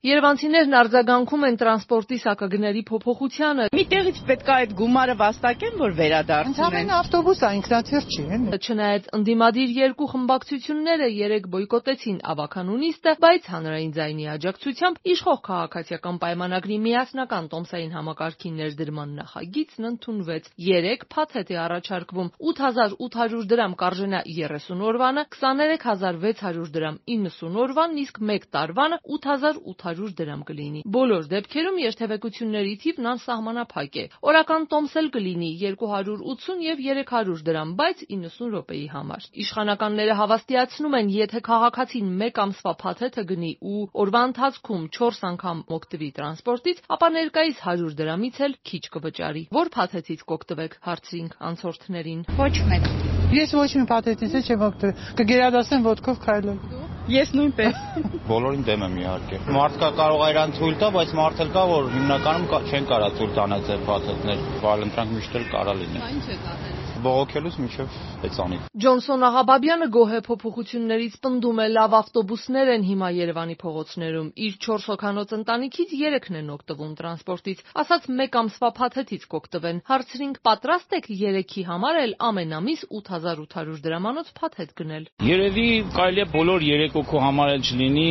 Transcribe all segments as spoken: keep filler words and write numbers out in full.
Երևանցիներն արձագանքում են տրանսպորտի սակագների փոփոխությանը։ Միտեղից պետք է այդ գումարը վաստակեն, որ վերադարձնեն։ Ընդհանրեն ավտոբուս է, ինքնաթիռ չի, էլի։ Չնայած ընդդիմադիր երկու խմբակցությունները երեկ բոյկոտեցին ավականու նիստը, բայց հանրային ձայնի աջակցությամբ իշխող քաղաքացիական պայմանագրի միասնական տոմսային համակարգի ներդրման նախագիծն ընդունվեց։ Երեկ փաթեթ է առաջարկվում ութ հազար ութ հարյուր դրամ կարժենա երեսուն օրվանը, քսաներեք հազար վեց հարյուր դրամ իննսուն օրվան, իսկ մեկ տարվանը ութ հազար ութ հարյուր դրամ կլինի։ Բոլոր դեպքերում երթևեկությունների թիվն անսահմանափակ է։ Օրական տոմս էլ կլինի երկու հարյուր ութսուն եւ երեք հարյուր դրամ, բայց իննսուն րոպեի համար։ Իշխանականները հավաստիացնում են, եթե քաղաքացին մեկ ամսվա փաթեթը գնի ու օրվա ընթացքում չորս անգամ օգտվի տրանսպորտից, ապա ներկայիս հարյուր դրամից էլ քիչ կվճարի։ Որ փաթեթից կօգտվեք, հարցրինք անցորդներին։ Ոչ մեկ։ Ես ոչ մի փաթեթից չեմ օգտվել։ Կգերադասեմ ոտքով քայլել։ Ես նույնպես։ Բոլորին դեմ եմ իհարկե։ Մարդկա կարող է իրան թույլ տա, բայց մարդ էլ կա, որ հիմնականում չեն կարա թույլ տանել ձեր փաթեթներ, վալընտրանք միշտ էլ կարա լինի։ Ինչ է կարել։ Բողոքելուց մինչև հեծանիվ։ Ջոնսոն Աղաբաբյանը գոհ է փոփոխություններից, պնդում է լավ ավտոբուսներ են հիմա Երևանի փողոցներում։ Իր չորս հոգանոց ընտանիքից երեքն են օգտվում տրանսպորտից, ասաց մեկ ամսվա փաթեթից կօգտվեն։ Հարցրինք, պատրաստ եք երեքի համար էլ ամեն ամիս ութ հազար ութ հարյուր դրամանոց փաթեթ գնել։ Երևի կարելի է բոլոր երեք հոգու համար էլ չլինի,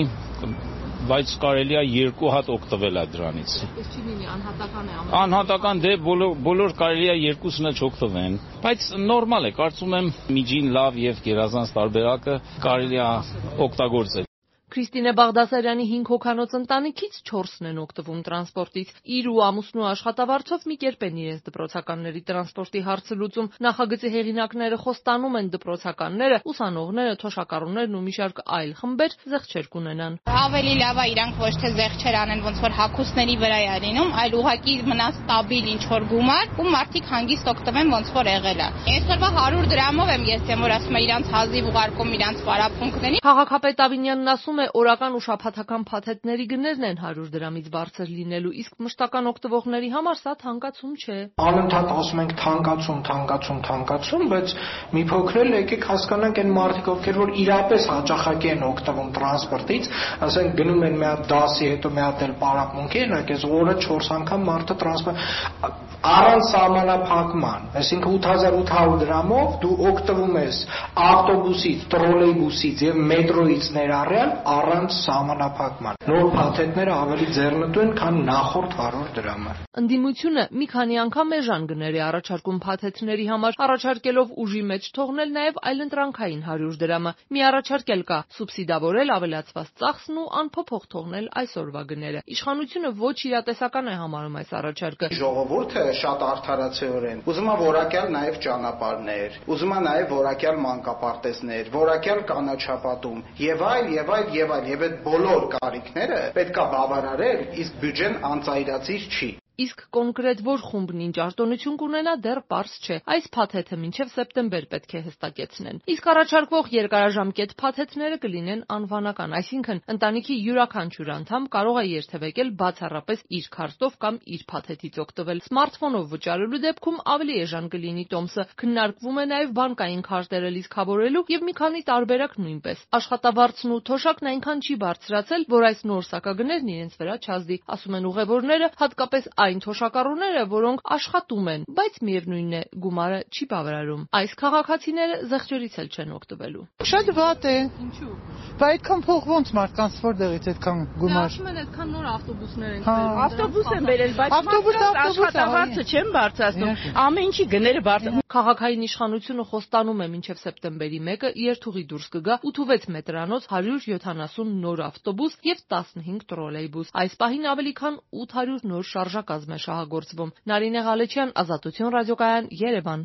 բայց կարելի է երկու հատ օգտվել է դրանից։ Այս չի լինի անհատական է ամեն։ Անհատական դե բոլոր բոլոր կարելի է երկուսն էլ չօգտվեն, բայց նորմալ է, կարծում եմ միջին լավ եւ գերազանց տարբերակը կարելի է օգտագործել։ Քրիստինե Բաղդասարյանի հինգ հոգանոց ընտանիքից չորսն են օգտվում տրանսպորտից։ Իր ու ամուսնու աշխատավարձով մի կերպ են իրենց դպրոցականների տրանսպորտի հարցը լուծում։ Նախագծի հեղինակները խոստանում են դպրոցականները, ուսանողները, թոշակառուներն ու մի շարք այլ խմբեր զեղչեր կունենան։ Ավելի լավ է իրանք ոչ թե զեղչեր անեն, ոնց որ հագուստների վրա է լինում, այլ ուղղակի մնա ստաբիլ ինչ որ գումար, ու մարդիկ հանգիստ օգտվեն ոնց որ եղել է։ Այսօրվա հարյուր դրամով եմ ես դեմ որ ասում եմ իրանք հազիվ ուղարկում իրանք վարապունքտների։ Քաղաքապետ Ավինյանն ասում է, օրական ու շաբաթական փաթեթների գներն են հարյուր դրամից բարձր լինելու, իսկ մշտական օգտվողների համար սա թանկացում չէ։ Անընդհատ ասում ենք թանկացում, թանկացում, թանկացում, բայց մի փոքր էլ եկեք հասկանանք այն մարդիկ, ովքեր որ իրապես հաճախակի են օգտվում տրանսպորտից, ասենք գնում են մի հատ դասի, հետո մի հատ էլ պարապմունքի, այնակ էս օրը չորս անգամ մարդը տրանսպորտ առանց սահմանափակման, այսինքն ութ հազար ութ հարյուր դրամով դու օգտվում ես ավտոբուսից, տրոլեյբուսից եւ մետրոյից ներառյալ առանց սահմանափակման։ Նոր փաթեթները ավելի ձեռնտու են, քան նախորդ հարյուր դրամը։ Ընդդիմությունը մի քանի անգամ էժան գներ է առաջարկում փաթեթների համար, առաջարկելով ուժի մեջ թողնել նաև այլընտրանքային հարյուր դրամը։ Մի առաջարկ էլ կա՝ սուբսիդավորել ավելացված ծախսն ու անփոփոխ թողնել այսօրվա գները։ Իշխանությունը ոչ իրատեսական է համարում այս առաջարկը։ Ժողովուրդը շատ արդարացիորեն ուզում է որակյալ նաև ճանապարհներ, ուզում է նաև որակյալ մանկապարտեզներ, որակյալ կանաչապատում եւ այլ եւ այլ եւ այլ եւ այդ բոլոր կարիքները պետք է բավարարել, իսկ բյուջեն անծայրացիր չի։ Իսկ կոնկրետ որ խումբն ինչ արտոնություն կունենա դեռ պարզ չէ։ Այս փաթեթը մինչև սեպտեմբեր պետք է հստակեցնեն։ Իսկ առաջարկվող երկարաժամկետ փաթեթները կլինեն անվանական, այսինքն ընտանիքի յուրաքանչյուր անդամ կարող է երթևեկել բացառապես իր քարտով կամ իր փաթեթից օգտվել։ Սմարթֆոնով վճարելու դեպքում ավելի էժան կլինի տոմսը։ Քննարկվում է նաև բանկային քարտերը լիցքավորելու եւ մի քանի տարբերակ նույնպես։ Աշխատավարձն ու թոշակն այնքան չի բարձրացել, որ այս նոր սակագներն իրենց վրա չազդի, ասում են ուղևորները, հատկապես այն թոշակառուները, որոնք աշխատում են, բայց միևնույնն է, գումարը չի բավարարում։ Այս քաղաքացիները զեղչերից էլ չեն օգտվելու։ Շատ վատ է։ Ինչու՞։ Բայց այդքան փող ոնց մարդկանց որտեղից այդքան գումար։ Ասում են այդքան նոր ավտոբուսներ են բերել։ Ավտոբուս են բերել, բայց ավտոբուս աշխատավարձը չեն բարձրացնում։ Ամեն ինչի գները բարձր։ Քաղաքային իշխանությունը խոստանում է մինչև սեպտեմբերի մեկը երթուղի դուրս կգա ութ մետրանոց, հարյուր յոթանասուն նոր ավտոբուս եւ տասնհինգ տրոլեյբուս։ Այս պահին ավելի քան ութ հարյուր նոր շարժակազմ է շահագործվում։ Նարինե Ղալեչյան, Ազատություն ռադիոկայան, Երևան։